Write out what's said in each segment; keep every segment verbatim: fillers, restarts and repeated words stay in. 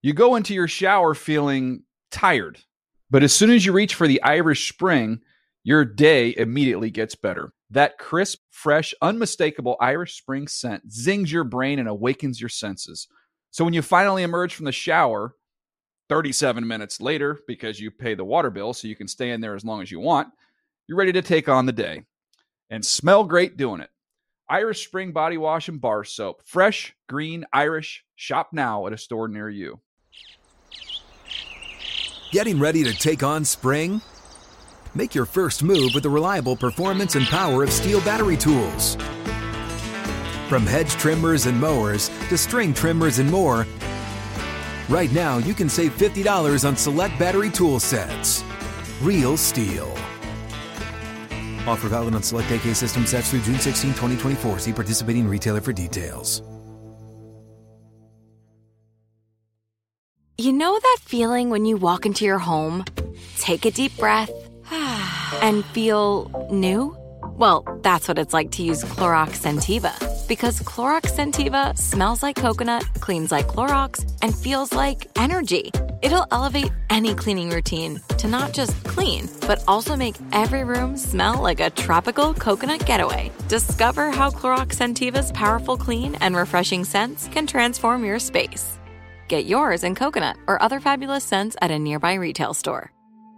You go into your shower feeling tired, but as soon as you reach for the Irish Spring, your day immediately gets better. That crisp, fresh, unmistakable Irish Spring scent zings your brain and awakens your senses. So when you finally emerge from the shower, thirty-seven minutes later, because you pay the water bill so you can stay in there as long as you want, you're ready to take on the day. And smell great doing it. Irish Spring Body Wash and Bar Soap. Fresh, green, Irish. Shop now at a store near you. Getting ready to take on spring? Make your first move with the reliable performance and power of Steel battery tools. From hedge trimmers and mowers to string trimmers and more, right now you can save fifty dollars on select battery tool sets. Real Steel. Offer valid on select A K system sets through June sixteenth, twenty twenty-four. See participating retailer for details. You know that feeling when you walk into your home, take a deep breath, and feel new? Well, that's what it's like to use Clorox Scentiva. Because Clorox Scentiva smells like coconut, cleans like Clorox, and feels like energy. It'll elevate any cleaning routine to not just clean, but also make every room smell like a tropical coconut getaway. Discover how Clorox Scentiva's powerful clean and refreshing scents can transform your space. Get yours in coconut or other fabulous scents at a nearby retail store.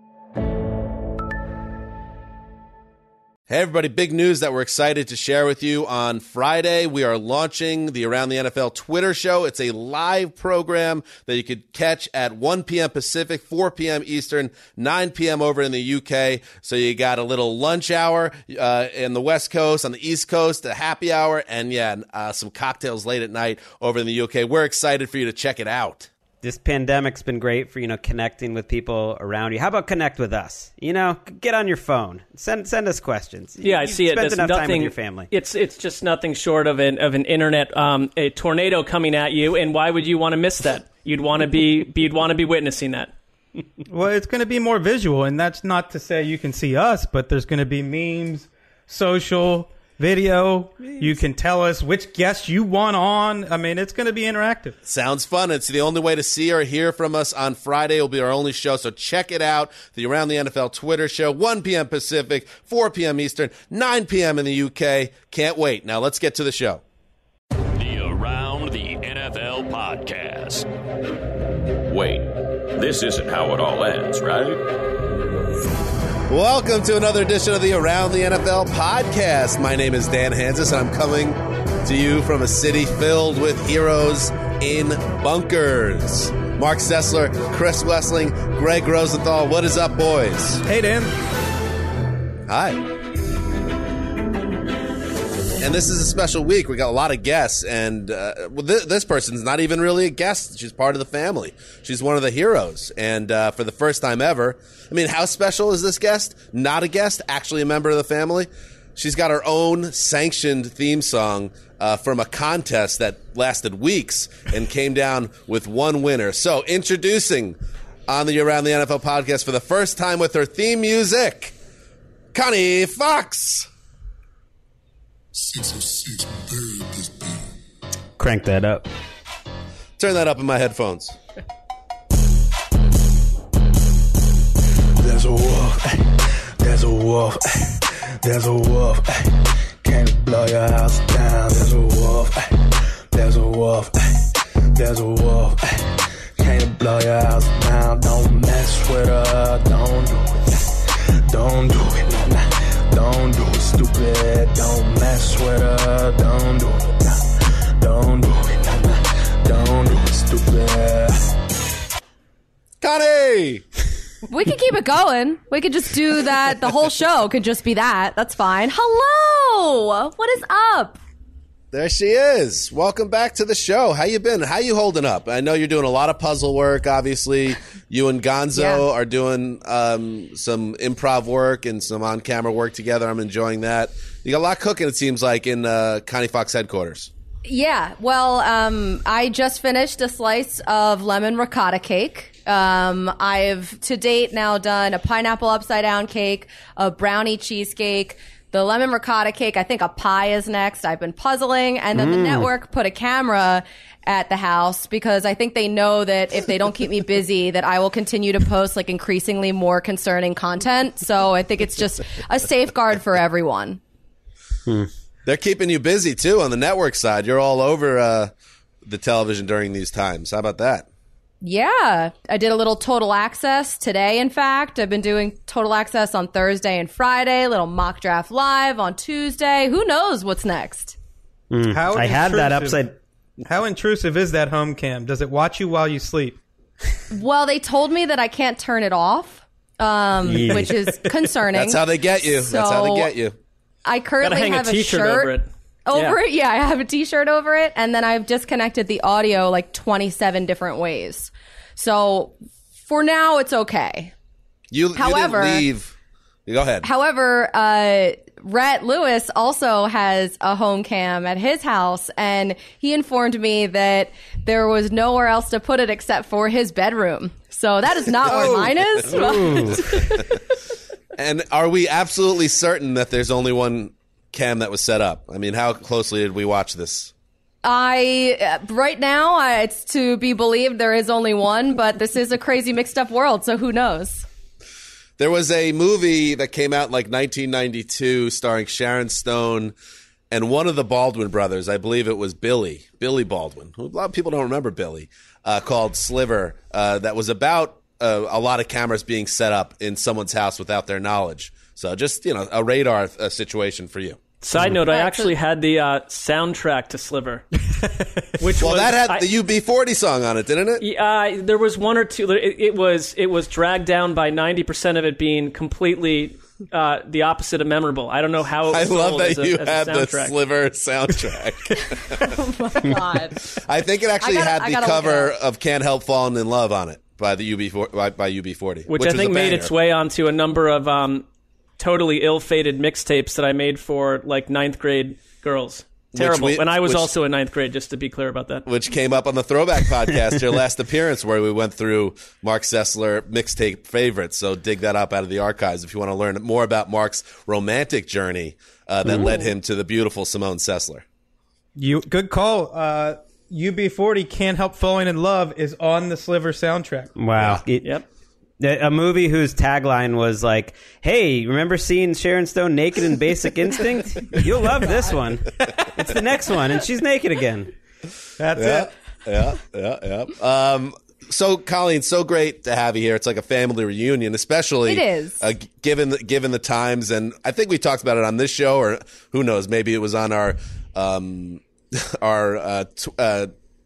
Hey everybody, big news that we're excited to share with you. On Friday, we are launching the Around the N F L Twitter show. It's a live program that you could catch at one p.m. Pacific, four p.m. Eastern, nine p.m. over in the U K. So you got a little lunch hour uh, in the West Coast, on the East Coast, a happy hour, and yeah, uh, some cocktails late at night over in the U K. We're excited for you to check it out. This pandemic's been great for, you know, connecting with people around you. How about connect with us? You know, get on your phone. Send send us questions. Yeah, I You've see it. Spent There's enough nothing, time with your family. It's it's just nothing short of an of an internet um, a tornado coming at you. And why would you want to miss that? You'd want to be you'd want to be witnessing that. Well, it's going to be more visual, and that's not to say you can see us, but there's going to be memes, social, video. You can tell us which guests you want on. I mean, it's going to be interactive. Sounds fun. It's the only way to see or hear from us on Friday. It'll be our only show, so check it out. The Around the N F L Twitter show, one p.m. Pacific, four p.m. Eastern, nine p.m. in the U K. Can't wait. Now let's get to the show. The Around the N F L podcast. Wait, this isn't how it all ends, right? Welcome to another edition of the Around the N F L podcast. My name is Dan Hansis, and I'm coming to you from a city filled with heroes in bunkers. Mark Sessler, Chris Wessling, Greg Rosenthal. What is up, boys? Hey, Dan. Hi. And this is a special week. We got a lot of guests, and uh, well, th- this person's not even really a guest. She's part of the family. She's one of the heroes, and uh, for the first time ever, I mean, how special is this guest? Not a guest, actually a member of the family. She's got her own sanctioned theme song uh, from a contest that lasted weeks and came down with one winner. So, introducing on the Around the N F L podcast for the first time with her theme music, Connie Fox. six oh six bird this beat. Crank that up. Turn that up in my headphones. There's a wolf, there's a wolf, there's a wolf, came to blow your house down. There's a wolf, there's a wolf, there's a wolf, came to blow your house down. Don't mess with her, don't do it, don't do it, nah, nah. Don't do it, stupid, don't mess with her, don't do it, nah. Don't do it, nah, nah. Don't do it, stupid. Connie! We could keep it going. We could just do that. The whole show could just be that. That's fine. Hello. What is up? There she is. Welcome back to the show. How you been? How you holding up? I know you're doing a lot of puzzle work, obviously. You and Gonzo yeah. are doing um, some improv work and some on-camera work together. I'm enjoying that. You got a lot cooking, it seems like, in uh, Connie Fox headquarters. Yeah. Well, um, I just finished a slice of lemon ricotta cake. Um, I've to date now done a pineapple upside down cake, a brownie cheesecake, the lemon ricotta cake. I think a pie is next. I've been puzzling. And then Mm. the network put a camera at the house because I think they know that if they don't keep me busy, that I will continue to post like increasingly more concerning content. So I think it's just a safeguard for everyone. Hmm. They're keeping you busy too on the network side. You're all over uh, the television during these times. How about that? Yeah, I did a little Total Access today, in fact. I've been doing Total Access on Thursday and Friday, little mock draft live on Tuesday. Who knows what's next? Mm. How I had that intrusive- upside. How intrusive is that home cam? Does it watch you while you sleep? Well, they told me that I can't turn it off, um, Yeah. which is concerning. That's how they get you. So That's how they get you. I currently Gotta hang have a a t-shirt shirt over it. Over Yeah. it, yeah, I have a t-shirt over it, and then I've disconnected the audio like twenty-seven different ways. So for now, it's okay. You, However- you didn't leave. You go ahead. However, uh, Rhett Lewis also has a home cam at his house, and he informed me that there was nowhere else to put it except for his bedroom. So that is not where mine is. And are we absolutely certain that there's only one cam that was set up? I mean, how closely did we watch this? I uh, right now uh, it's to be believed there is only one, but this is a crazy mixed up world, so who knows? There was a movie that came out in like nineteen ninety-two starring Sharon Stone and one of the Baldwin brothers. I believe it was Billy, Billy Baldwin. A lot of people don't remember Billy, uh, called Sliver, uh, that was about uh, a lot of cameras being set up in someone's house without their knowledge. So just, you know, a radar uh, situation for you. Side note, I Right, actually so- had the uh, soundtrack to Sliver. Which Well, was, that had I- the U B forty song on it, didn't it? Uh, there was one or two. It, it was it was dragged down by ninety percent of it being completely uh, the opposite of memorable. I don't know how it I was love sold that as a, you as a had the soundtrack. Sliver soundtrack. Oh my god! I think it actually I gotta- had I the gotta look cover it up. of "Can't Help Falling in Love" on it by the U B by, by U B forty, which, which I was think a made banger. its way onto a number of um, totally ill-fated mixtapes that I made for like ninth grade girls. Terrible. we- and I was which- also in ninth grade, just to be clear about that. Which came up on the Throwback Podcast, your last appearance, where we went through Mark Sessler mixtape favorites. So dig that up out of the archives if you want to learn more about Mark's romantic journey uh, that led him to the beautiful Simone Sessler. You good call. Uh, U B forty Can't Help Falling in Love is on the Sliver soundtrack. Wow. It- Yep. A movie whose tagline was like, "Hey, remember seeing Sharon Stone naked in Basic Instinct? You'll love this one. It's the next one, and she's naked again." That's Yeah, it. yeah, yeah, yeah. Um, so, Colleen, so great to have you here. It's like a family reunion, especially It is. uh, g- given the, given the times. And I think we talked about it on this show, or who knows, maybe it was on our um, our uh, t- uh,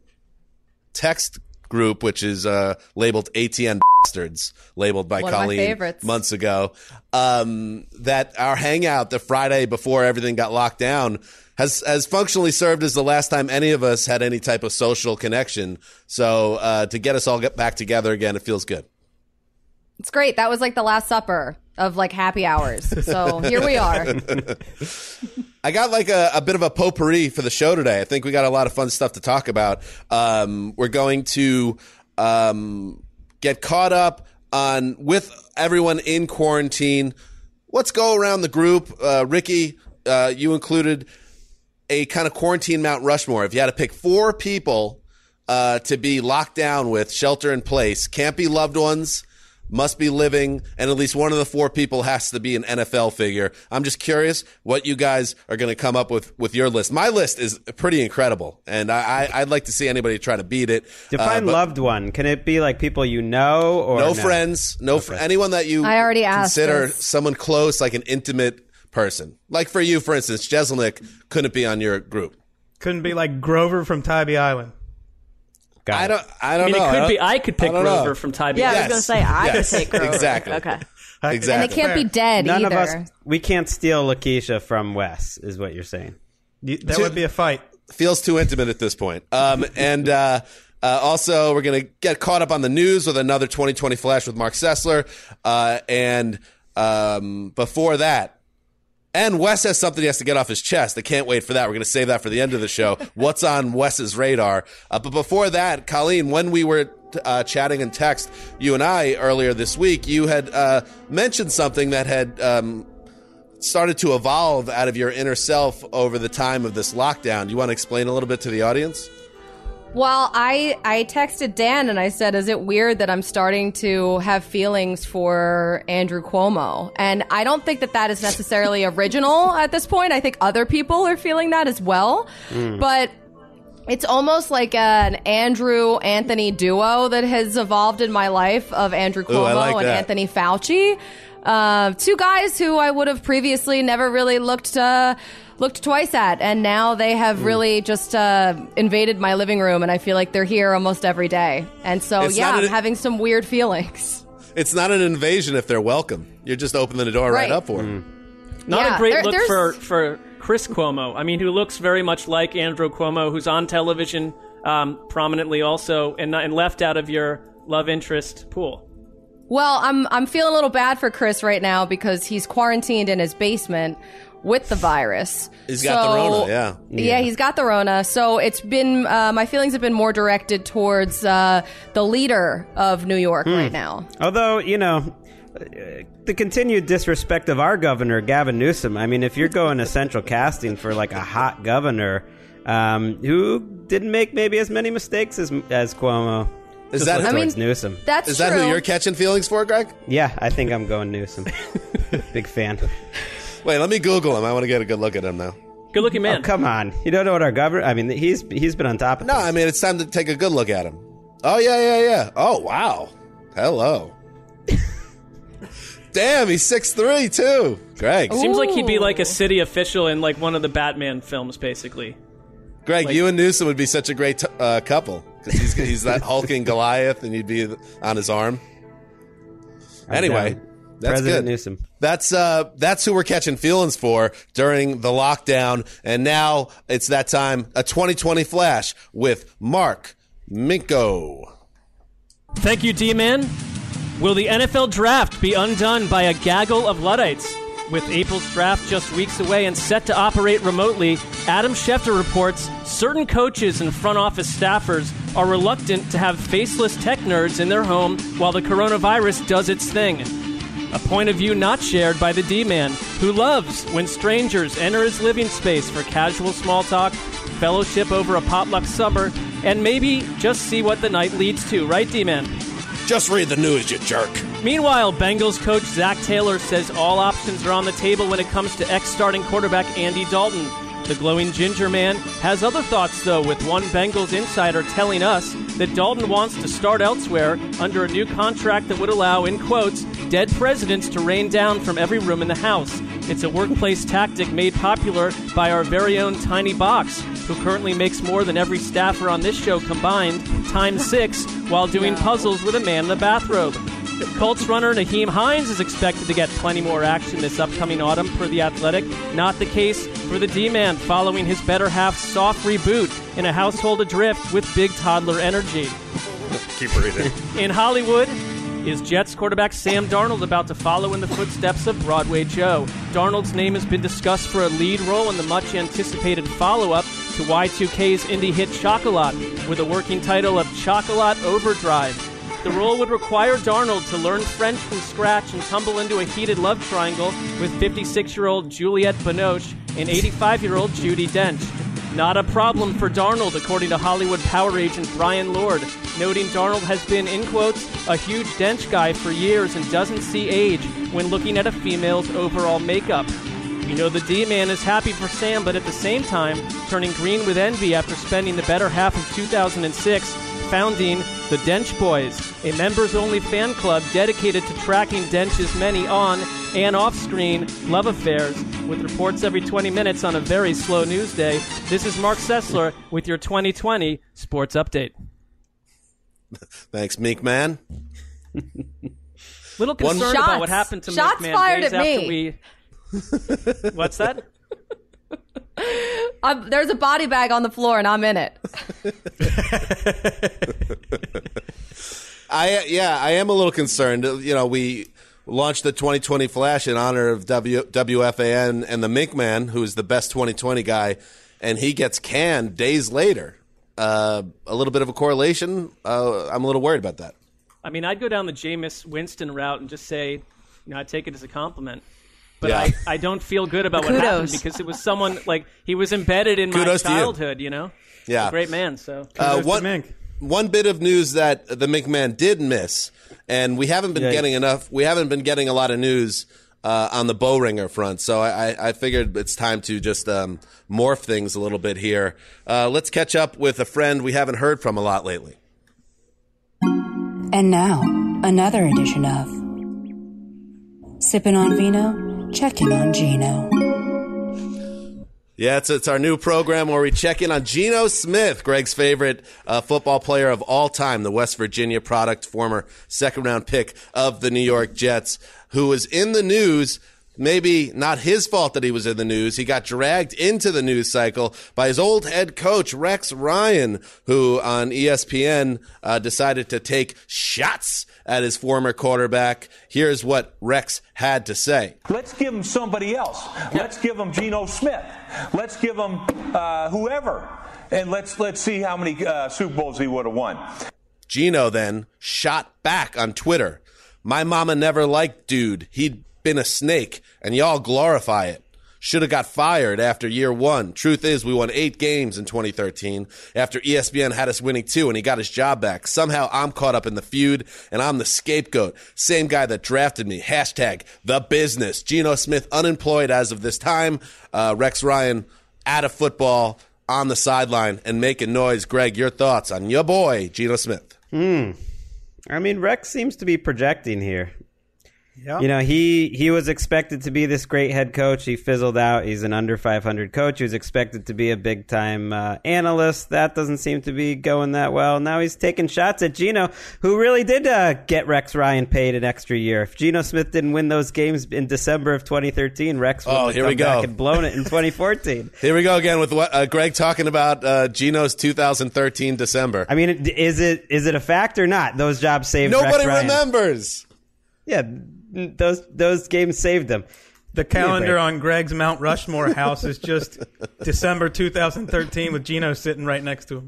text group, which is uh, labeled A T N Bastards, labeled by One of my Colleen favorites. months ago. Um, that our hangout the Friday before everything got locked down has has functionally served as the last time any of us had any type of social connection. So uh, to get us all get back together again, it feels good. It's great. That was like the Last Supper of like happy hours. So here we are. I got like a, a bit of a potpourri for the show today. I think we got a lot of fun stuff to talk about. Um, we're going to um, get caught up on with everyone in quarantine. Let's go around the group. Uh, Ricky, uh, you included a kind of quarantine Mount Rushmore. If you had to pick four people uh, to be locked down with, shelter in place, can't be loved ones, must be living, and at least one of the four people has to be an N F L figure. I'm just curious what you guys are going to come up with with your list. My list is pretty incredible, and I, I, I'd like to see anybody try to beat it. Define Uh, but loved one. Can it be like people you know or no, friends, no fr- anyone that you I already asked consider this. someone close, like an intimate person. Like for you, for instance, Jeselnik couldn't be on your group. Couldn't be like Grover from Tybee Island. Got I it. don't. I I don't mean, know. it could I be. don't- I could pick I don't know. Grover from Tybee. Yeah, I was Yes. going to say, I Yes. could take Grover. Exactly. Okay. Exactly. And they can't be dead None either. of us. We can't steal Lakeisha from Wes, is what you're saying. You- That Two- would be a fight. Feels too intimate at this point. Um, and uh, uh, also, we're going to get caught up on the news with another twenty twenty Flash with Mark Sessler. Uh, and um, before that, and Wes has something he has to get off his chest. I can't wait for that. We're going to save that for the end of the show. What's on Wes's radar? Uh, but before that, Colleen, when we were uh, chatting in text, you and I earlier this week, you had uh, mentioned something that had um, started to evolve out of your inner self over the time of this lockdown. Do you want to explain a little bit to the audience? Well, I, I texted Dan and I said, is it weird that I'm starting to have feelings for Andrew Cuomo? And I don't think that that is necessarily original at this point. I think other people are feeling that as well. Mm. But it's almost like an Andrew Anthony duo that has evolved in my life of Andrew Cuomo Ooh, like and that. Anthony Fauci. Uh, two guys who I would have previously never really looked uh, looked twice at, and now they have mm. really just uh, invaded my living room, and I feel like they're here almost every day. And so, It's yeah, not I'm an- having some weird feelings. It's not an invasion if they're welcome. You're just opening the door right, Right. up for them. Not Yeah, a great there- look there's- for, for Chris Cuomo. I mean, who looks very much like Andrew Cuomo, who's on television um, prominently also, and, and left out of your love interest pool. Well, I'm I'm feeling a little bad for Chris right now because he's quarantined in his basement with the virus. He's got the Rona, yeah. Yeah, he's got the Rona. So it's been, uh, my feelings have been more directed towards uh, the leader of New York Hmm. right now. Although, you know, the continued disrespect of our governor, Gavin Newsom. I mean, if you're going to central casting for like a hot governor um, who didn't make maybe as many mistakes as as Cuomo. Is Just that- look I towards mean, Newsom? That's Is that true. who you're catching feelings for, Greg? Yeah, I think I'm going Newsom. Big fan. Wait, let me Google him. I want to get a good look at him now. Good looking man. Oh, come on. You don't know what our governor... I mean, he's he's been on top of No, this. I mean, it's time to take a good look at him. Oh, yeah, yeah, yeah. Oh, wow. Hello. Damn, he's six three, too. Greg. Seems like he'd be Ooh. like a city official in like one of the Batman films, basically. Greg, like- you and Newsom would be such a great t- uh, couple. Because he's, he's that hulking Goliath, and you'd be on his arm. I'm Anyway, down. that's President good. Newsom. That's uh, that's who we're catching feelings for during the lockdown. And now it's that time, a twenty twenty flash with Mark Minko. Thank you, D-Man. Will the N F L draft be undone by a gaggle of Luddites? With April's draft just weeks away and set to operate remotely, Adam Schefter reports certain coaches and front office staffers are reluctant to have faceless tech nerds in their home while the coronavirus does its thing. A point of view not shared by the D-Man, who loves when strangers enter his living space for casual small talk, fellowship over a potluck supper, and maybe just see what the night leads to, right, D-Man? Just read the news, you jerk. Meanwhile, Bengals coach Zach Taylor says all options are on the table when it comes to ex-starting quarterback Andy Dalton. The glowing ginger man has other thoughts, though, with one Bengals insider telling us that Dalton wants to start elsewhere under a new contract that would allow, in quotes, dead presidents to rain down from every room in the house. It's a workplace tactic made popular by our very own Tiny Box, who currently makes more than every staffer on this show combined, times six, while doing puzzles with a man in a bathrobe. Colts runner Naheem Hines is expected to get plenty more action this upcoming autumn per The Athletic. Not the case for the D-Man following his better half's soft reboot in a household adrift with big toddler energy. Keep reading. In Hollywood, is Jets quarterback Sam Darnold about to follow in the footsteps of Broadway Joe? Darnold's name has been discussed for a lead role in the much-anticipated follow-up to Y two K's indie hit Chocolat, with a working title of Chocolat Overdrive. The role would require Darnold to learn French from scratch and tumble into a heated love triangle with fifty-six-year-old Juliette Binoche and eighty-five-year-old Judi Dench. Not a problem for Darnold, according to Hollywood power agent Brian Lord, noting Darnold has been, in quotes, a huge Dench guy for years and doesn't see age when looking at a female's overall makeup. You know the D-Man is happy for Sam, but at the same time, turning green with envy after spending the better half of two thousand six founding the Dench Boys, a members-only fan club dedicated to tracking Dench's many on- and off-screen love affairs, with reports every twenty minutes on a very slow news day. This is Mark Sessler with your twenty twenty Sports Update. Thanks, Meek Man. Little concerned Shots. about what happened to Shots Meek Man fired days at after me. we... What's that? I'm, there's a body bag on the floor, and I'm in it. I yeah, I am a little concerned. You know, we launched the twenty twenty Flash in honor of w, W F A N and the Mink Man, who is the best twenty twenty guy, and he gets canned days later. Uh, a little bit of a correlation. Uh, I'm a little worried about that. I mean, I'd go down the Jameis Winston route and just say, you know, I take it as a compliment. but Yeah. I, I don't feel good about what Kudos. happened because it was someone like he was embedded in my Kudos to you. childhood. You know, Yeah. a great man. So Uh, Kudos to one, Mink. one bit of news that the Mink Man did miss, and we haven't been Yikes. getting enough. We haven't been getting a lot of news uh, on the Bowringer front, so I, I, I figured it's time to just um, morph things a little bit here. Uh, let's catch up with a friend we haven't heard from a lot lately. And now, another edition of Sippin' on Vino, Checkin' on Gino. Yeah, it's it's our new program where we check in on Geno Smith, Greg's favorite uh, football player of all time, the West Virginia product, former second-round pick of the New York Jets, who was in the news. Maybe not his fault that he was in the news. He got dragged into the news cycle by his old head coach, Rex Ryan, who on E S P N uh, decided to take shots at his former quarterback. Here's what Rex had to say. Let's give him somebody else. Let's give him Geno Smith. Let's give him uh, whoever. And let's let's see how many uh, Super Bowls he would have won. Geno then shot back on Twitter. My mama never liked dude. He'd been a snake, and y'all glorify it. Should have got fired after year one. Truth is, we won eight games in twenty thirteen after E S P N had us winning two, and he got his job back. Somehow I'm caught up in the feud, and I'm the scapegoat. Same guy that drafted me. Hashtag the business. Geno Smith unemployed as of this time. Uh, Rex Ryan out of football on the sideline and making noise. Greg, your thoughts on your boy, Geno Smith? Hmm. I mean, Rex seems to be projecting here. Yeah. You know, he he was expected to be this great head coach. He fizzled out. He's an under five hundred coach. He was expected to be a big-time uh, analyst. That doesn't seem to be going that well. Now he's taking shots at Geno, who really did uh, get Rex Ryan paid an extra year. If Geno Smith didn't win those games in December of twenty thirteen, Rex would Oh, have here come we go. back and blown it in twenty fourteen. Here we go again with what uh, Greg talking about uh, Geno's two thousand thirteen December. I mean, is it is it a fact or not? Those jobs saved Nobody Rex Ryan. remembers. Yeah, those those games saved him. The calendar on Greg's Mount Rushmore house is just December two thousand thirteen with Geno sitting right next to him.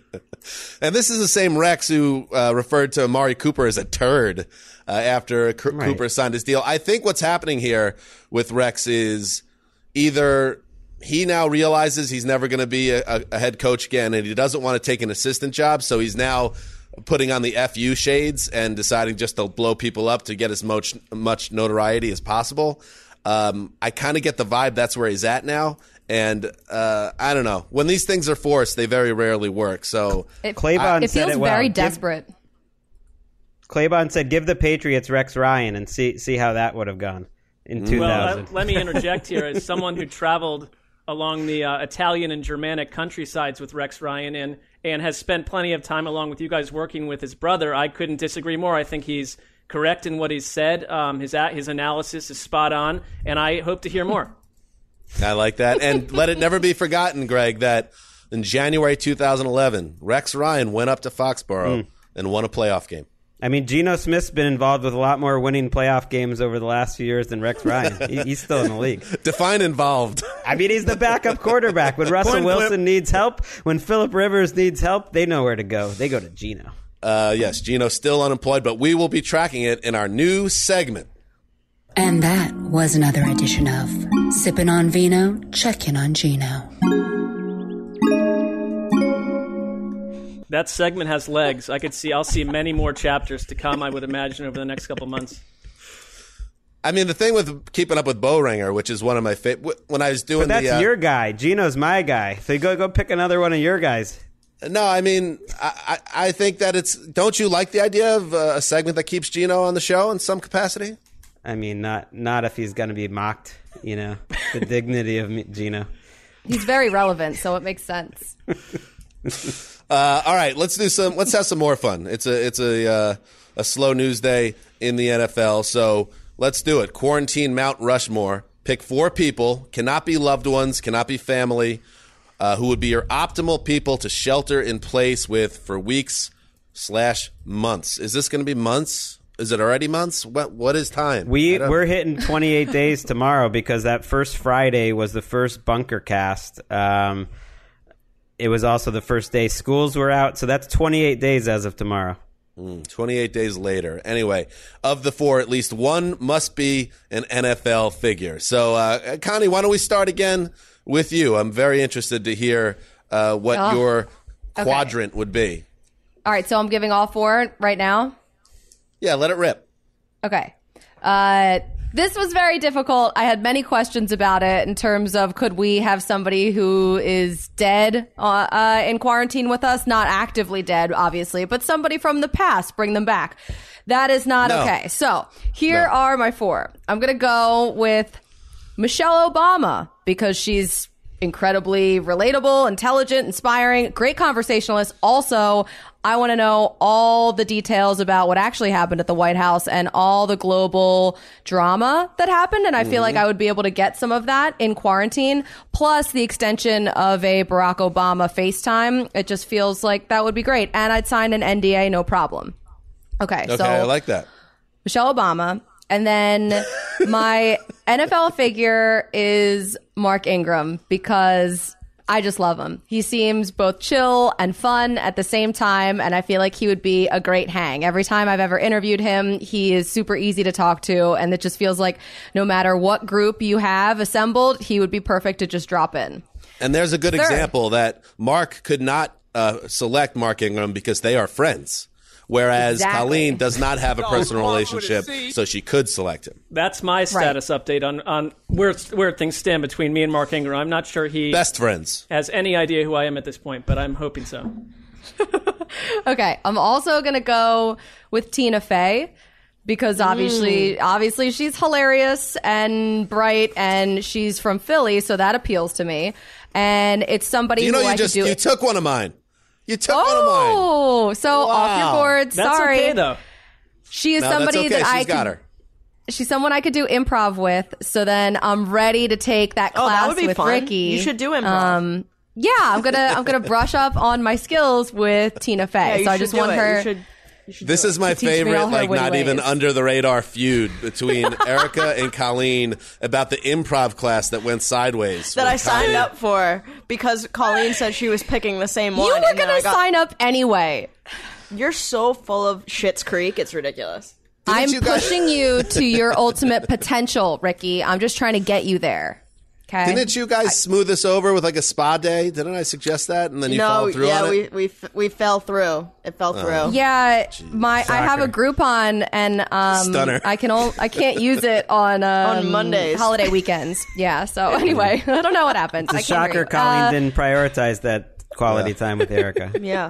And this is the same Rex who uh, referred to Amari Cooper as a turd uh, after C- Right. Cooper signed his deal. I think what's happening here with Rex is either he now realizes he's never going to be a, a head coach again, and he doesn't want to take an assistant job, so he's now putting on the F U shades and deciding just to blow people up to get as much much notoriety as possible. Um, I kind of get the vibe that's where he's at now. And uh, I don't know. When these things are forced, they very rarely work. So It, Claybon it said feels it well. very Give- desperate. Claybon said, "Give the Patriots Rex Ryan and see see how that would have gone in two Well, thousand." let, let me interject here. As someone who traveled along the uh, Italian and Germanic countrysides with Rex Ryan and, and has spent plenty of time along with you guys working with his brother, I couldn't disagree more. I think he's correct in what he's said. Um, his, his analysis is spot on, and I hope to hear more. I like that. And let it never be forgotten, Greg, that in January two thousand eleven, Rex Ryan went up to Foxborough Mm. and won a playoff game. I mean, Geno Smith's been involved with a lot more winning playoff games over the last few years than Rex Ryan. he, he's still in the league. Define involved. I mean, he's the backup quarterback. When Russell Coin Wilson flip. needs help, when Phillip Rivers needs help, they know where to go. They go to Geno. Uh, yes, Geno's still unemployed, but we will be tracking it in our new segment. And that was another edition of Sippin' on Vino, Checkin' on Gino. That segment has legs. I could see. I'll see many more chapters to come, I would imagine, over the next couple months. I mean, the thing with keeping up with Bowringer, which is one of my favorite, when I was doing But that's the, uh, your guy. Geno's my guy. So you go go pick another one of your guys. No, I mean, I, I I think that it's, don't you like the idea of uh, a segment that keeps Geno on the show in some capacity? I mean, not not if he's going to be mocked, you know, the dignity of me, Geno. He's very relevant, so it makes sense. Uh, all right, let's do some. Let's have some more fun. It's a it's a uh, a slow news day in the N F L, so let's do it. Quarantine Mount Rushmore. Pick four people. Cannot be loved ones. Cannot be family. Uh, who would be your optimal people to shelter in place with for weeks slash months? Is this going to be months? Is it already months? What what is time? We we're hitting twenty-eight days tomorrow because that first Friday was the first bunker cast. Um, it was also the first day schools were out, so that's twenty-eight days as of tomorrow. Mm, twenty-eight days later. Anyway, of the four, at least one must be an N F L figure. So, uh, Connie, why don't we start again with you? I'm very interested to hear uh, what Oh, your okay. quadrant would be. All right, so I'm giving all four right now. Yeah, let it rip. Okay. Uh, this was very difficult. I had many questions about it in terms of could we have somebody who is dead uh, uh, in quarantine with us? Not actively dead, obviously, but somebody from the past, bring them back. That is not No. okay. So here No. are my four. I'm going to go with Michelle Obama because she's incredibly relatable, intelligent, inspiring, great conversationalist. Also, I want to know all the details about what actually happened at the White House and all the global drama that happened. And I feel Mhm. like I would be able to get some of that in quarantine, plus the extension of a Barack Obama FaceTime. It just feels like that would be great. And I'd sign an N D A, no problem. Okay, Okay, so I like that. Michelle Obama. And then my N F L figure is Mark Ingram because I just love him. He seems both chill and fun at the same time, and I feel like he would be a great hang. Every time I've ever interviewed him, he is super easy to talk to, and it just feels like no matter what group you have assembled, he would be perfect to just drop in. And there's a good Third. example that Mark could not uh, select Mark Ingram because they are friends. Whereas Exactly. Colleen does not have a personal relationship, so she could select him. That's my status update on, on where where things stand between me and Mark Ingram. I'm not sure he Best friends. has any idea who I am at this point, but I'm hoping so. Okay, I'm also gonna go with Tina Fey because obviously, Mm. obviously she's hilarious and bright, and she's from Philly, so that appeals to me. And it's somebody You know, who you I just could do. you took one of mine. You took one of mine. Oh, so off your Wow. board. That's Sorry, okay, though. She is No, that's somebody okay. that I She's got could. her. She's someone I could do improv with. So then I'm ready to take that Oh, that class would be with fun. Ricky. You should do improv. Um, yeah, I'm gonna I'm gonna brush up on my skills with Tina Fey. Yeah, you so I should just do want it. her. You should, you should This do is it. my To teach me favorite, all her like, witty not even ways. under the radar feud between Erica and Colleen about the improv class that went sideways. that with I signed Colleen. up for because Colleen said she was picking the same one. You were and then gonna I got- sign up anyway. You're so full of Schitt's Creek. It's ridiculous. I'm you guys- pushing you to your ultimate potential, Ricky. I'm just trying to get you there. Okay. Didn't you guys smooth this over with like a spa day? Didn't I suggest that? And then you no, followed through yeah, on we it? we f- we fell through. It fell through. Yeah, my I have a Soccer. Groupon, and um, Stunner. I can only I can't use it on um, On Mondays. holiday weekends. Yeah. So anyway, I don't know what happened. It's a I can't hear shocker you. Colleen Uh, didn't prioritize that quality time with Erica. Yeah.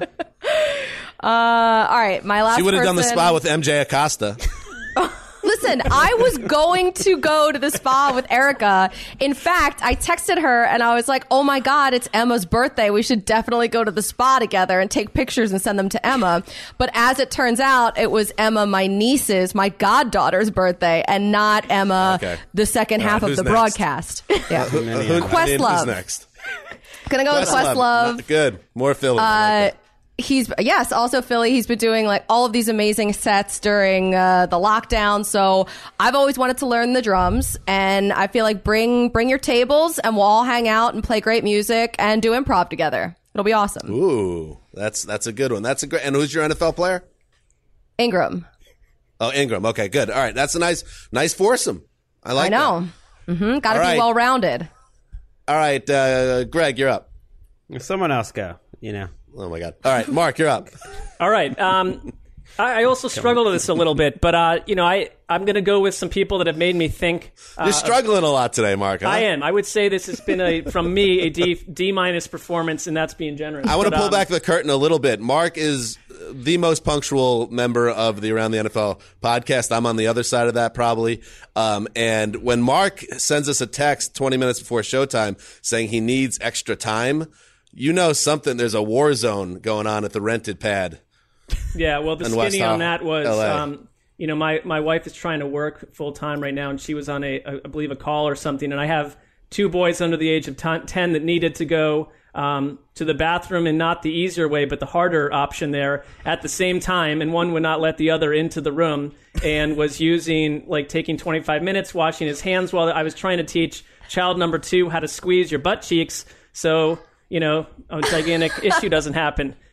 Uh, all right, my last. She would have done the person- spa with M J Acosta. Listen, I was going to go to the spa with Erica. In fact, I texted her and I was like, oh my God, it's Emma's birthday. We should definitely go to the spa together and take pictures and send them to Emma. But as it turns out, it was Emma, my niece's, my goddaughter's birthday, and not Emma, Okay. the second All right, half of who's the next? broadcast. Yeah. Who- who- I mean, Questlove. who's next? Gonna go with Questlove. Not good. More Philly. Uh, he's yes, also Philly. He's been doing like all of these amazing sets during uh, the lockdown. So I've always wanted to learn the drums, and I feel like bring bring your tables, and we'll all hang out and play great music and do improv together. It'll be awesome. Ooh, that's that's a good one. That's a great. And who's your N F L player? Ingram. Oh, Ingram. Okay, good. All right, that's a nice nice foursome. I like. I know. Mm-hmm. Got to All be right. well rounded. That. All right, uh, Greg, you're up. Someone else go. You know. Oh my God. All right, Mark, you're up. All right. Um, I, I also struggle with this a little bit, but uh, you know, I I'm going to go with some people that have made me think. Uh, You're struggling a lot today, Mark. Huh? I am. I would say this has been a from me a D D minus performance, and that's being generous. I want to But, pull um, back the curtain a little bit. Mark is the most punctual member of the Around the N F L podcast. I'm on the other side of that probably. Um, and when Mark sends us a text twenty minutes before showtime saying he needs extra time, you know something. There's a war zone going on at the rented pad. Yeah, well, the in West skinny on that was, L A. um, you know, my, my wife is trying to work full time right now, and she was on a, a, I believe, a call or something, and I have two boys under the age of ten that needed to go um, to the bathroom, and not the easier way, but the harder option there at the same time, and one would not let the other into the room, and was using, like, taking twenty-five minutes, washing his hands while I was trying to teach child number two how to squeeze your butt cheeks, so, you know, a gigantic issue doesn't happen.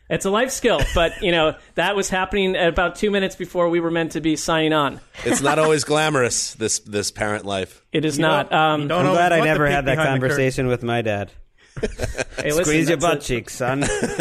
It's a life skill, but, you know, that was happening at about two minutes before we were meant to be signing on. It's not always glamorous, this this parent life. It is You not. don't- Um, you don't I'm glad I always want never the had peek that behind the conversation with my dad. hey, listen, Squeeze your that's butt a- cheeks, son.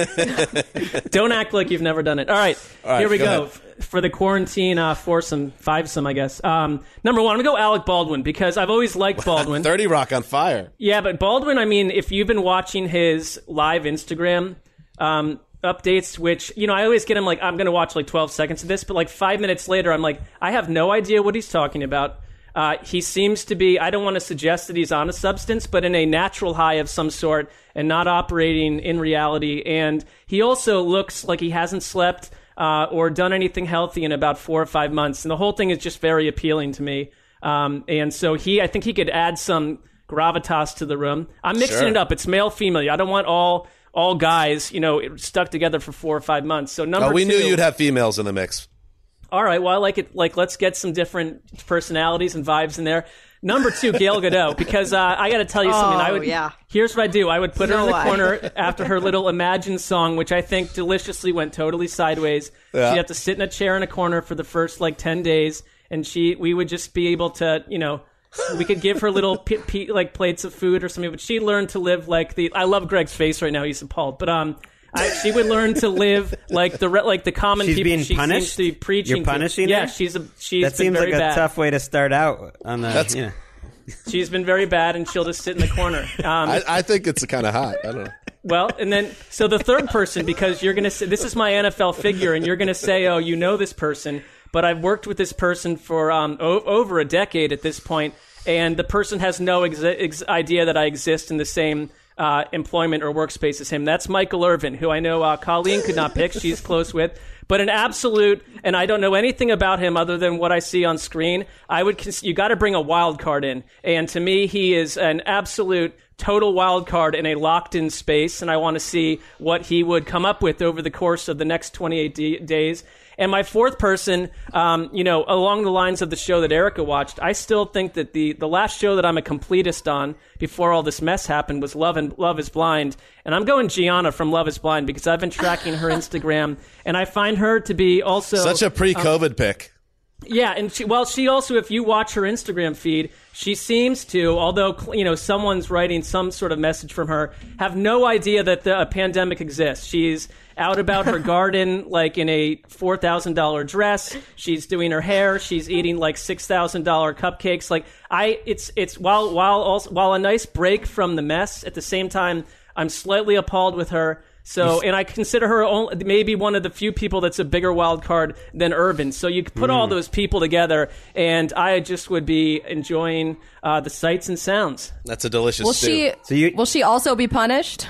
Don't act like you've never done it. All right, All right, here we go go. ahead. F- For the quarantine uh, foursome, fivesome, I guess. Um, number one, I'm going to go Alec Baldwin because I've always liked Baldwin. thirty Rock on fire. Yeah, but Baldwin, I mean, if you've been watching his live Instagram um, updates, which, you know, I always get him like, I'm going to watch like twelve seconds of this, but like five minutes later, I'm like, I have no idea what he's talking about. Uh, he seems to be, I don't want to suggest that he's on a substance, but in a natural high of some sort and not operating in reality. And he also looks like he hasn't slept uh, or done anything healthy in about four or five months. And the whole thing is just very appealing to me. Um, and so he, I think he could add some gravitas to the room. I'm mixing Sure. it up. It's male, female. I don't want all all guys, you know, stuck together for four or five months. So number Oh, we two, knew you'd have females in the mix. all right, well, I like it. Like, let's get some different personalities and vibes in there. Number two, Gail Godot, because uh, I got to tell you something. I Oh, would, yeah. Here's what I do. I would put her So in the why? corner after her little Imagine song, which I think deliciously went totally sideways. Yeah. She'd have to sit in a chair in a corner for the first, like, ten days, and she, we would just be able to, you know, we could give her little p- p- like plates of food or something, but she learned to live like the. I love Greg's face right now. He's appalled, but um. I, she would learn to live like the re- like the common She's people. being she punished? seems to be preaching. You're to. punishing Yeah, her? she's a, she's That been seems very like a bad. tough way to start out on the. That's- you know. She's been very bad, and she'll just sit in the corner. Um, I, I think it's kind of hot. I don't know. well, and then so the third person, because you're gonna say this is my N F L figure, and you're gonna say, oh, you know this person, but I've worked with this person for um, o- over a decade at this point, and the person has no exi- ex- idea that I exist in the same uh, employment or workspace as him. That's Michael Irvin, who I know uh, Colleen could not pick. She's close with. But an absolute, and I don't know anything about him other than what I see on screen. I would, cons- you got to bring a wild card in. And to me, he is an absolute total wild card in a locked in space. And I want to see what he would come up with over the course of the next twenty-eight d- days. And my fourth person, um, you know, along the lines of the show that Erica watched, I still think that the, the last show that I'm a completist on before all this mess happened was Love and Love is Blind. And I'm going Gianna from Love is Blind because I've been tracking her Instagram, and I find her to be also Such a pre-COVID um, pick. Yeah, and she, well, she also, if you watch her Instagram feed, she seems to, although, you know, someone's writing some sort of message from her, have no idea that the a pandemic exists. She's out about her garden, like in a four thousand dollars dress. She's doing her hair. She's eating like six thousand dollars cupcakes. Like, I, it's, it's, while, while also, while a nice break from the mess, at the same time, I'm slightly appalled with her. So, and I consider her only, maybe one of the few people that's a bigger wild card than Irvin. So you put all those people together, and I just would be enjoying uh, the sights and sounds. That's a delicious Will stew. she? So you- will she also be punished?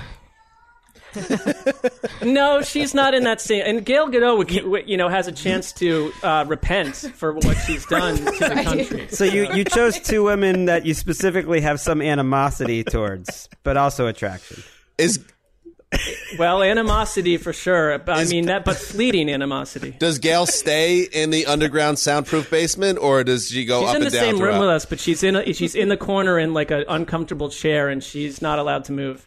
No, she's not in that same. And Gail Godot, would- would, you know, has a chance to uh, repent for what she's done to the country. So you, you chose two women that you specifically have some animosity towards, but also attraction. Is Well, animosity for sure. But, I mean that, but fleeting animosity. Does Gail stay in the underground soundproof basement, or does she go She's up in and the down same room throughout? with us, but she's in a, she's in the corner in like an uncomfortable chair, and she's not allowed to move.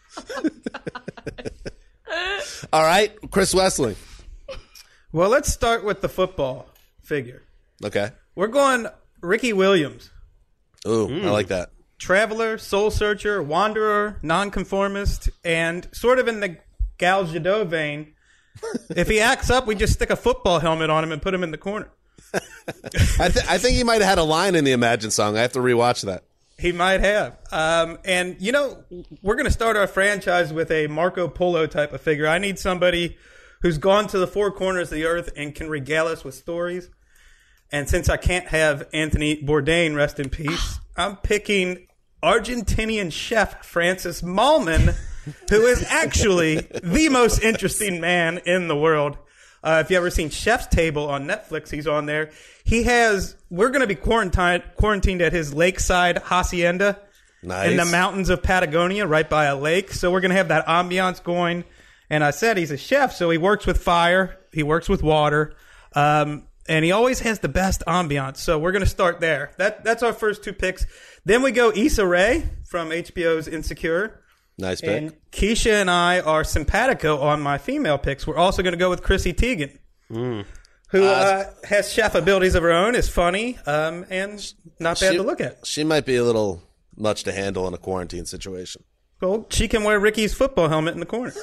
All right, Chris Wessling. Well, let's start with the football figure. Okay. We're going Ricky Williams. Ooh, Hmm. I like that. Traveler, soul searcher, wanderer, nonconformist, and sort of in the Gal Gadot vein. If he acts up, we just stick a football helmet on him and put him in the corner. I, th- I think he might have had a line in the Imagine song. I have to rewatch that. He might have. Um, and, you know, we're going to start our franchise with a Marco Polo type of figure. I need somebody who's gone to the four corners of the earth and can regale us with stories. And since I can't have Anthony Bourdain, rest in peace, I'm picking Argentinian chef Francis Mallmann, who is actually the most interesting man in the world. Uh, if you ever seen Chef's Table on Netflix, he's on there. He has, we're going to be quarantined, quarantined at his lakeside hacienda Nice. in the mountains of Patagonia, right by a lake. So we're going to have that ambiance going. And I said he's a chef, so he works with fire. He works with water. Um, and he always has the best ambiance. So we're going to start there. That That's our first two picks. Then we go Issa Rae from H B O's Insecure. Nice pick. And Keisha and I are simpatico on my female picks. We're also going to go with Chrissy Teigen, Mm. who uh, has chef abilities of her own, is funny, um, and not bad She- to look at. She might be a little much to handle in a quarantine situation. Well, she can wear Ricky's football helmet in the corner.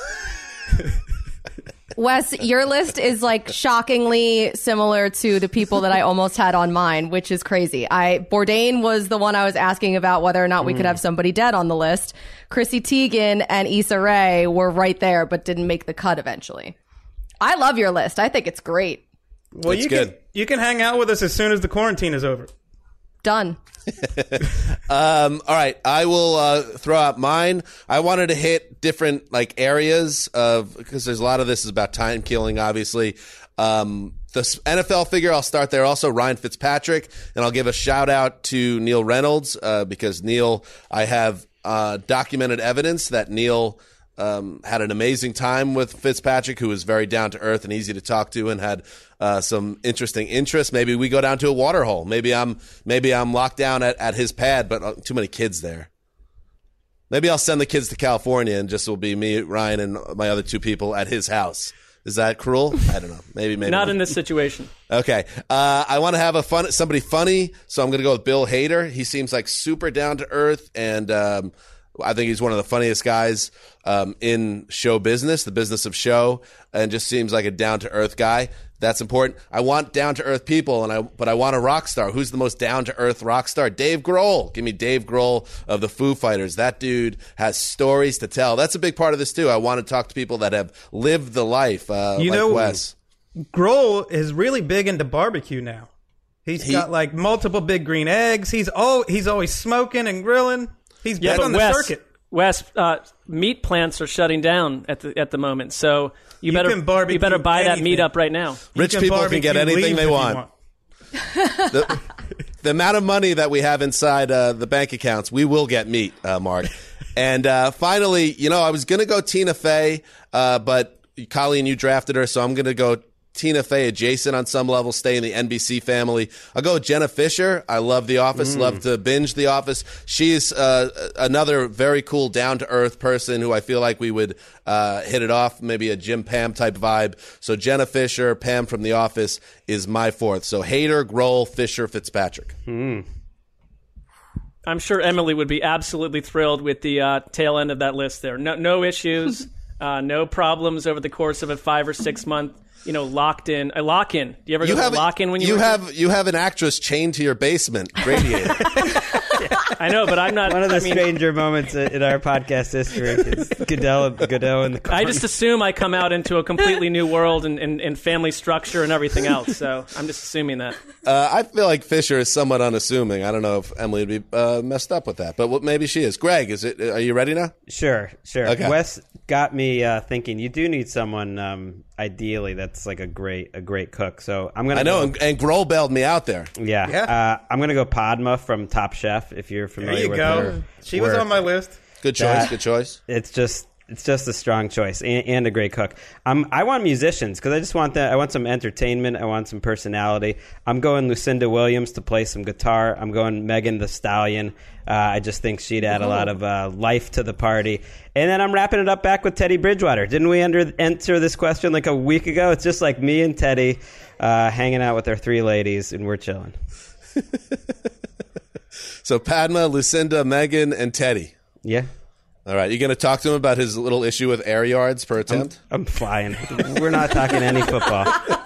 Wes, your list is like shockingly similar to the people that I almost had on mine, which is crazy. I Bourdain was the one I was asking about whether or not we could have somebody dead on the list. Chrissy Teigen and Issa Rae were right there, but didn't make the cut eventually. I love your list. I think it's great. Well, It's you good. can you can hang out with us as soon as the quarantine is over. Done. Um, all right, I will uh, throw out mine. I wanted to hit different like areas of because there's a lot of this is about time killing, obviously. Um, the s- N F L figure, I'll start there. Also, Ryan Fitzpatrick, and I'll give a shout out to Neil Reynolds uh, because Neil, I have uh, documented evidence that Neil. Um, had an amazing time with Fitzpatrick, who was very down to earth and easy to talk to, and had uh, some interesting interests. Maybe we go down to a water hole. Maybe I'm maybe I'm locked down at, at his pad, but uh, too many kids there. Maybe I'll send the kids to California, and just will be me, Ryan, and my other two people at his house. Is that cruel? I don't know. Maybe maybe Not in this situation. Okay. Uh, I want to have a fun somebody funny, so I'm going to go with Bill Hader. He seems like super down to earth, and um, I think he's one of the funniest guys um, in show business, the business of show, and just seems like a down to earth guy. That's important. I want down to earth people, and I but I want a rock star. Who's the most down to earth rock star? Dave Grohl. Give me Dave Grohl of the Foo Fighters. That dude has stories to tell. That's a big part of this too. I want to talk to people that have lived the life. Uh, You like know, Wes. Grohl is really big into barbecue now. He's He- got like multiple big green eggs. He's oh, he's always smoking and grilling. He's Yeah, big but on the Wes, circuit. Wes, uh, meat plants are shutting down at the at the moment, so you, You better can barbecue you better buy that meat anything. up right now. Rich You people can get barbecue anything leaves they if you want. the, the amount of money that we have inside uh, the bank accounts, we will get meat, uh, Mark. And uh, finally, you know, I was going to go Tina Fey, uh, but Colleen, you drafted her, so I'm going to go Tina Fey adjacent on some level, stay in the N B C family. I'll go with Jenna Fisher. I love The Office, Mm. love to binge The Office. She's uh, another very cool, down-to-earth person who I feel like we would uh, hit it off, maybe a Jim Pam type vibe. So Jenna Fisher, Pam from The Office is my fourth. So Hader, Grohl, Fisher, Fitzpatrick. I'm sure Emily would be absolutely thrilled with the uh, tail end of that list there. No, no issues, uh, no problems over the course of a five or six month, you know, locked in. A lock in. Do you ever You go have to lock in when you, you were- have you have an actress chained to your basement radiator. I know, but I'm not. One of the I mean, stranger moments in our podcast history is Goodell, Goodell in the corner. I just assume I come out into a completely new world and, and, and family structure and everything else. So I'm just assuming that. Uh, I feel like Fisher is somewhat unassuming. I don't know if Emily would be uh, messed up with that, but what, maybe she is. Greg, is it? Are you ready now? Sure, sure. Okay. Wes got me uh, thinking. You do need someone, um, ideally, that's like a great, a great cook. So I'm gonna. I know, go- and, and Grohl bailed me out there. Yeah, Yeah. Uh, I'm gonna go Padma from Top Chef. If you're There familiar you with go. her, She was work. on my list. Good choice. That- good choice. It's just it's just a strong choice and, and a great cook. Um, I want musicians because I just want that. I want some entertainment. I want some personality. I'm going Lucinda Williams to play some guitar. I'm going Megan the Stallion. Uh, I just think she'd add a lot of uh, life to the party. And then I'm wrapping it up back with Teddy Bridgewater. Didn't we under, enter this question like a week ago? It's just like me and Teddy uh, hanging out with our three ladies, and we're chilling. So Padma, Lucinda, Megan, and Teddy. Yeah. All right, you going to talk to him about his little issue with air yards per attempt? I'm flying. We're not talking any football.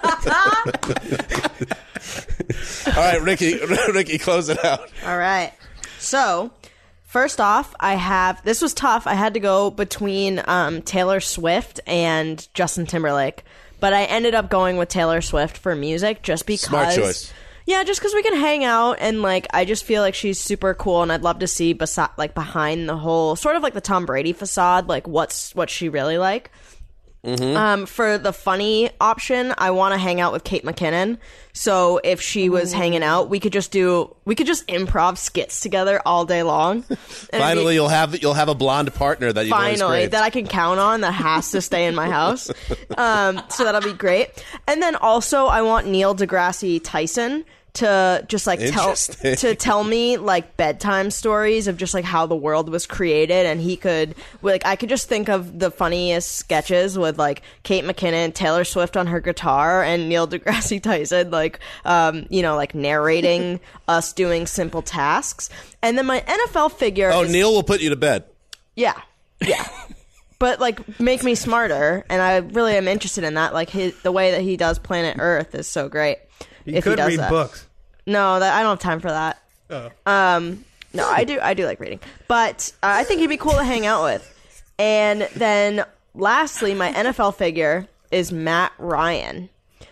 All right, Ricky, Ricky, close it out. All right. So, first off, I have this was tough. I had to go between um, Taylor Swift and Justin Timberlake, but I ended up going with Taylor Swift for music just because. Smart choice. Yeah, just because we can hang out and like I just feel like she's super cool and I'd love to see besi- like behind the whole sort of like the Tom Brady facade, like what's what she really like. Mm-hmm. Um, for the funny option, I want to hang out with Kate McKinnon. So if she was hanging out, we could just do we could just improv skits together all day long. And it'd Finally, be- you'll have you'll have a blonde partner that you've always finally craved. that I can count on that has to stay in my house. Um, so that'll be great. And then also, I want Neil deGrasse Tyson to just like tell Interesting. to tell me like bedtime stories of just like how the world was created, and he could like I could just think of the funniest sketches with like Kate McKinnon, Taylor Swift on her guitar, and Neil deGrasse Tyson like um you know like narrating us doing simple tasks. And then my N F L figure Oh, is, Neil will put you to bed. yeah yeah but like make me smarter, and I really am interested in that. Like his, the way that he does Planet Earth is so great. You if could he does read that. books. No, that I don't have time for that. Oh. Um, no, I do. I do like reading, but uh, I think he'd be cool to hang out with. And then, lastly, my N F L figure is Matt Ryan.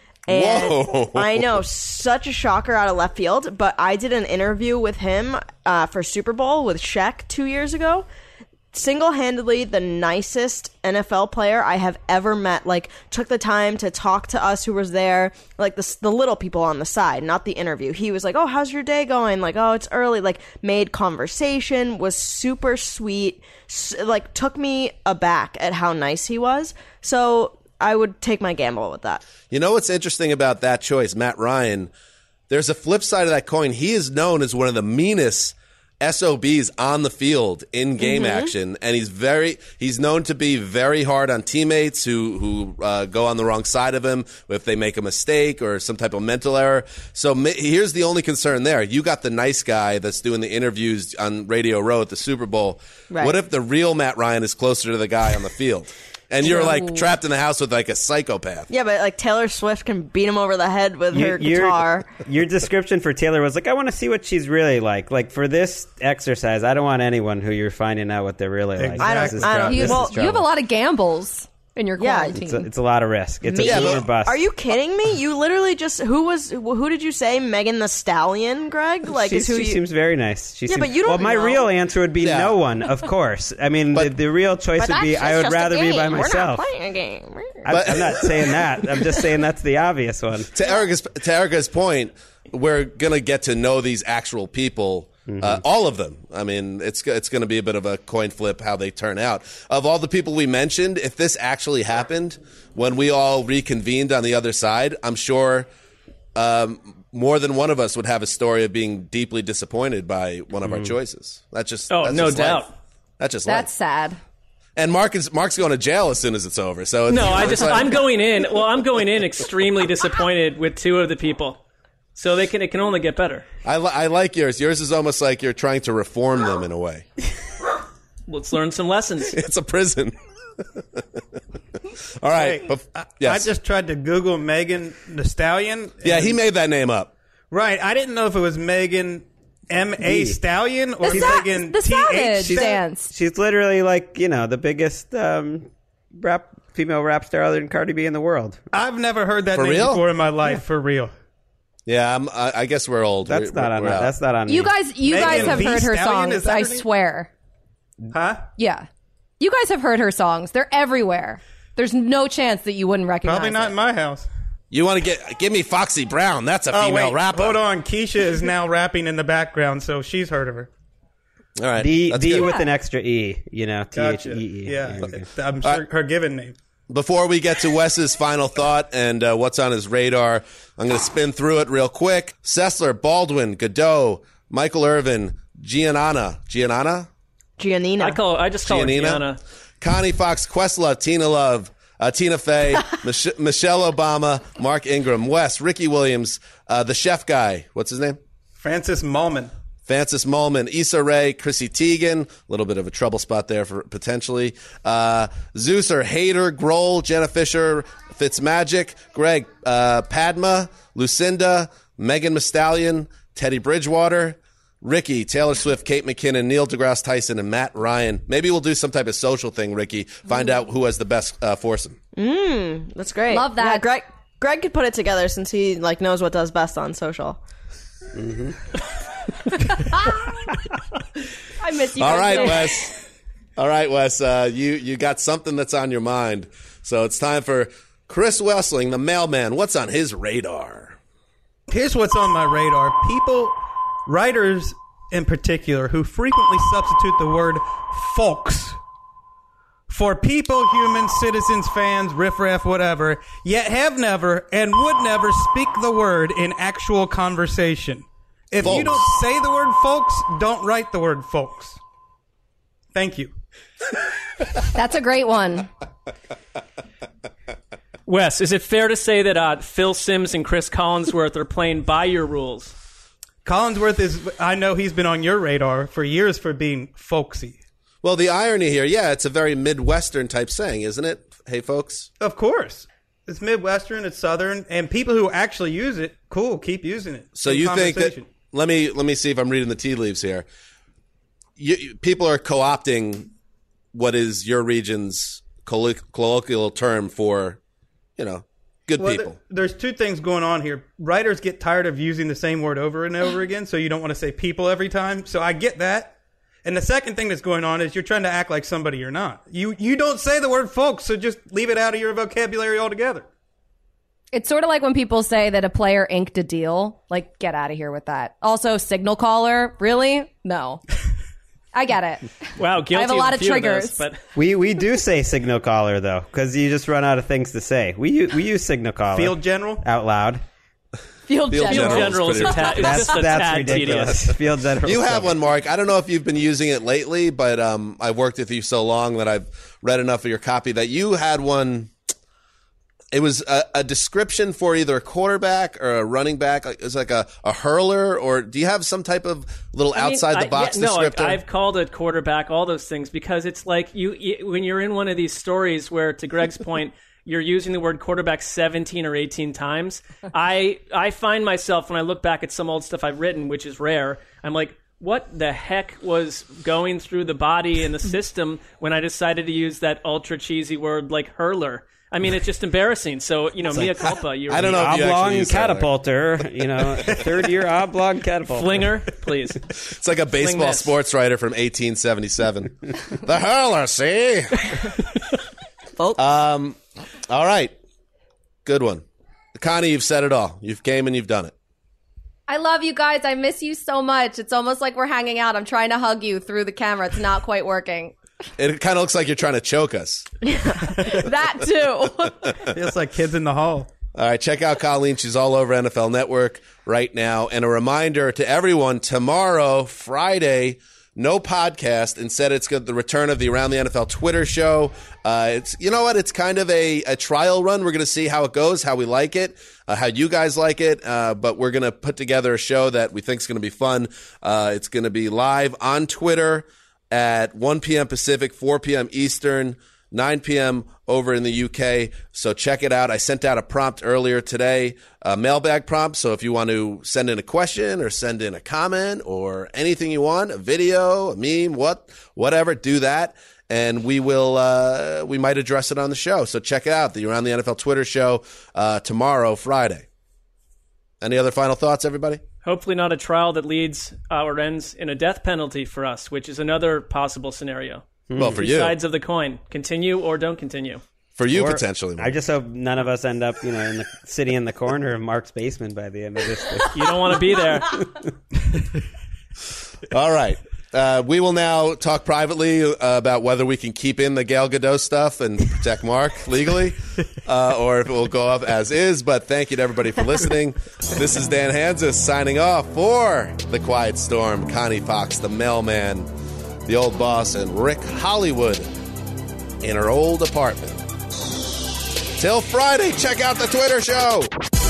And Whoa. I know, such a shocker out of left field, but I did an interview with him uh, for Super Bowl with Shaq two years ago. Single-handedly the nicest N F L player I have ever met. Like, took the time to talk to us who was there, like the, the little people on the side, not the interview. He was like, oh, how's your day going? Like, oh, it's early. Like, made conversation, was super sweet, s- like, took me aback at how nice he was. So I would take my gamble with that. You know what's interesting about that choice, Matt Ryan? There's a flip side of that coin. He is known as one of the meanest S O Bs on the field in game Mm-hmm. action, and he's very he's known to be very hard on teammates who who uh, go on the wrong side of him if they make a mistake or some type of mental error. So ma- here's the only concern there: you got the nice guy that's doing the interviews on Radio Row at the Super Bowl. Right. What if the real Matt Ryan is closer to the guy on the field, and you're like trapped in the house with like a psychopath? Yeah, but like Taylor Swift can beat him over the head with You- her your- guitar. Your description for Taylor was like, I want to see what she's really like. Like for this exercise, I don't want anyone who you're finding out what they're really like. I don't- This is I don't- trou- You, this well, is you have a trouble. lot of gambles in your Yeah, quarantine. It's a, it's a lot of risk. It's Me- a boom or bust. Are you kidding me? You literally just who was who did you say Megan the Stallion, Greg? Like She's- is who she you, seems very nice. She Yeah, seems, but you don't Well, my know. real answer would be Yeah. no one, of course. I mean, the, But- the real choice But would be that's I would just a rather be by game. We're myself. not playing a game. I, I'm not saying that. I'm just saying that's the obvious one. To Erica's to Erica's point, we're gonna get to know these actual people, uh, all of them. I mean, it's it's gonna be a bit of a coin flip how they turn out. Of all the people we mentioned, if this actually happened when we all reconvened on the other side, I'm sure um, more than one of us would have a story of being deeply disappointed by one of our choices. That's just Oh, that's no just doubt. life. That's just That's life. sad. And Mark is Mark's going to jail as soon as it's over. So it's, No, I it's just like- I'm going in. Well, I'm going in extremely disappointed with two of the people. So they can it can only get better. I, li- I like yours. Yours is almost like you're trying to reform them in a way. Let's learn some lessons. It's a prison. All right. Hey, bef- I, yes. I just tried to Google Megan the Stallion. yeah, he made that name up. Right. I didn't know if it was Megan M A Stallion or The, he's sa- Megan the T H Savage Stallion. dance. She's literally like, you know, the biggest um, rap female rap star other than Cardi B in the world. I've never heard that For name real? before in my life. For real. Yeah, I'm, I, I guess we're old. That's We're- not on. we're out. That's not on. You me. guys, you Megan guys have Thee heard her Stallion, is songs. that I her name? swear. Huh? Yeah, you guys have heard her songs. They're everywhere. There's no chance that you wouldn't recognize. Probably not it. in my house. You want to get give me Foxy Brown? That's a Oh, female wait. rapper. Hold on. Keisha is now rapping in the background, so she's heard of her. All right, D, that's D good. with an extra E. You know, T H Gotcha. E E. Yeah. okay. I'm sure her given name. Before we get to Wes's final thought and uh, what's on his radar, I'm going to spin through it real quick. Sessler, Baldwin, Godot, Michael Irvin, Giannana, Giannana, Giannina. I call I just call her Giannina, Gianna. Connie Fox, Questlove, Tina Love, uh, Tina Fey, Mich- Michelle Obama, Mark Ingram, Wes, Ricky Williams, uh, the chef guy. What's his name? Francis Malman. Francis Molman, Issa Rae, Chrissy Teigen, a little bit of a trouble spot there for potentially. Uh, Zeuser, Hader, Grohl, Jenna Fisher, Fitzmagic, Greg, uh, Padma, Lucinda, Megan Mustallion, Teddy Bridgewater, Ricky, Taylor Swift, Kate McKinnon, Neil deGrasse Tyson, and Matt Ryan. Maybe we'll do some type of social thing, Ricky. Find out who has the best uh, foursome. Mm, that's great. Love that. Yeah, Greg, Greg could put it together since he like knows what does best on social. Mm-hmm. I miss you. All guys right, so much. Wes. All right, Wes. Uh, you you got something that's on your mind, so it's time for Chris Wessling, the mailman. What's on his radar? Here's what's on my radar. People, writers in particular, who frequently substitute the word folks for people, humans, citizens, fans, riffraff, whatever, yet have never and would never speak the word in actual conversation. If folks. You don't say the word folks, don't write the word folks. Thank you. That's a great one. Wes, is it fair to say that uh, Phil Simms and Chris Collinsworth are playing by your rules? Collinsworth is, I know he's been on your radar for years for being folksy. Well, the irony here, yeah, it's a very Midwestern type saying, isn't it? Hey, folks. Of course. It's Midwestern, it's Southern, and people who actually use it, cool, keep using it. So in you think that, conversation. let me let me see if I'm reading the tea leaves here. You, you- people are co-opting what is your region's collo- colloquial term for, you know, good Well, people. there- there's two things going on here. Writers get tired of using the same word over and over again, so you don't want to say people every time. So I get that. And the second thing that's going on is you're trying to act like somebody you're not. You you don't say the word folks, so just leave it out of your vocabulary altogether. It's sort of like when people say that a player inked a deal. Like, get out of here with that. Also, signal caller. Really? No. I get it. Wow, guilty I have a lot of few triggers. those, but We we do say signal caller though, because you just run out of things to say. We u- we use signal caller Field general? out loud. Field, Field general. general. general is a pretty tad, it's That's just a that's tad ridiculous. tedious. Field general. You have one, Mark. I don't know if you've been using it lately, but um, I've worked with you so long that I've read enough of your copy that you had one. It was a, a description for either a quarterback or a running back. Like, it was like a, a hurler, or do you have some type of little I mean, outside I- the box yeah, no, descriptor? I, I've called it quarterback, all those things, because it's like you, you when you're in one of these stories where, to Greg's point, you're using the word quarterback seventeen or eighteen times. I I find myself, when I look back at some old stuff I've written, which is rare, I'm like, what the heck was going through the body and the system when I decided to use that ultra cheesy word like hurler? I mean, it's just embarrassing. So, you know, mea culpa. You I don't know if you actually Oblong use that, Larry. catapulter, you know, third year oblong catapulter. Flinger, please. It's like a baseball this. sports writer from eighteen seventy-seven. The hurler, see? Folks. Um, all right. Good one. Connie, you've said it all. You've came and you've done it. I love you guys. I miss you so much. It's almost like we're hanging out. I'm trying to hug you through the camera. It's not quite working. It kind of looks like you're trying to choke us. That too. Feels like kids in the hall. All right, check out Colleen. She's all over N F L Network right now. And a reminder to everyone, tomorrow, Friday, no podcast. Instead, it's the return of the Around the N F L Twitter show. Uh, it's you know what? It's kind of a, a trial run. We're going to see how it goes, how we like it, uh, how you guys like it. Uh, but we're going to put together a show that we think is going to be fun. Uh, it's going to be live on Twitter at one p.m. Pacific, four p.m. Eastern, nine p.m. over in the U K. So check it out. I sent out a prompt earlier today, a mailbag prompt. So if you want to send in a question or send in a comment or anything you want, a video, a meme, what, whatever, do that. And we will, uh, we might address it on the show. So check it out. The Around the N F L Twitter show uh, tomorrow, Friday. Any other final thoughts, everybody? Hopefully not a trial that leads uh, or ends in a death penalty for us, which is another possible scenario. Well, for Two you. sides of the coin. Continue or don't continue. For you, Or- potentially. I just hope none of us end up, you know, in the sitting in the corner of Mark's basement by the end of this thing. You don't want to be there. All right. Uh, we will now talk privately uh, about whether we can keep in the Gal Gadot stuff and protect Mark legally, uh, or if it will go up as is. But thank you to everybody for listening. This is Dan Hanzus signing off for The Quiet Storm, Connie Fox, the mailman, the old boss, and Rick Hollywood in her old apartment. Till Friday, check out the Twitter show.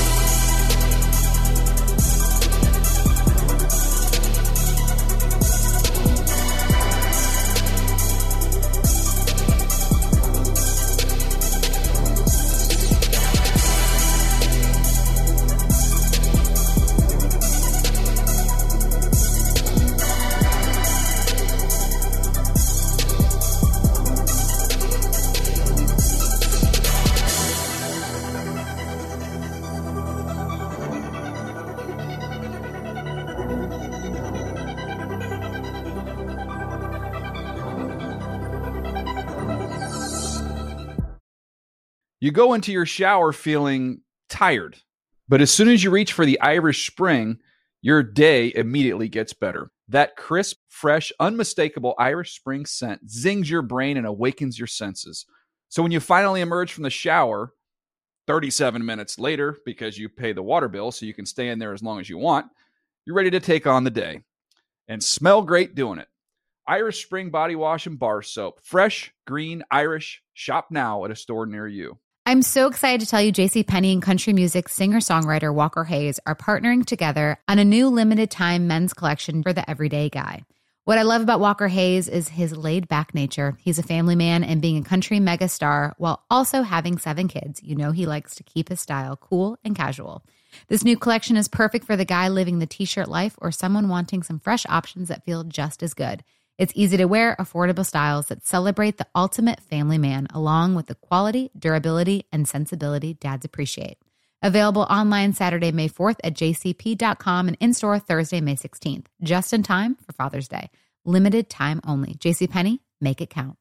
You go into your shower feeling tired, but as soon as you reach for the Irish Spring, your day immediately gets better. That crisp, fresh, unmistakable Irish Spring scent zings your brain and awakens your senses. So when you finally emerge from the shower, thirty-seven minutes later, because you pay the water bill so you can stay in there as long as you want, you're ready to take on the day. And smell great doing it. Irish Spring Body Wash and Bar Soap. Fresh, green, Irish. Shop now at a store near you. I'm so excited to tell you JCPenney and country music singer-songwriter Walker Hayes are partnering together on a new limited-time men's collection for the everyday guy. What I love about Walker Hayes is his laid-back nature. He's a family man, and being a country megastar while also having seven kids, you know he likes to keep his style cool and casual. This new collection is perfect for the guy living the t-shirt life or someone wanting some fresh options that feel just as good. It's easy to wear, affordable styles that celebrate the ultimate family man, along with the quality, durability, and sensibility dads appreciate. Available online Saturday, May fourth at j c p dot com and in-store Thursday, May sixteenth. Just in time for Father's Day. Limited time only. JCPenney, make it count.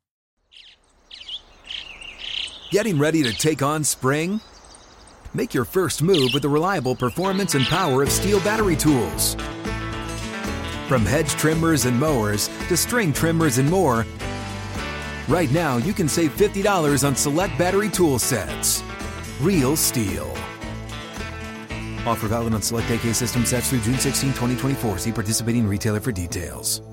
Getting ready to take on spring? Make your first move with the reliable performance and power of Steel battery tools. From hedge trimmers and mowers to string trimmers and more, right now you can save fifty dollars on select battery tool sets. Real Steel. Offer valid on select A K system sets through June sixteenth, twenty twenty-four. See participating retailer for details.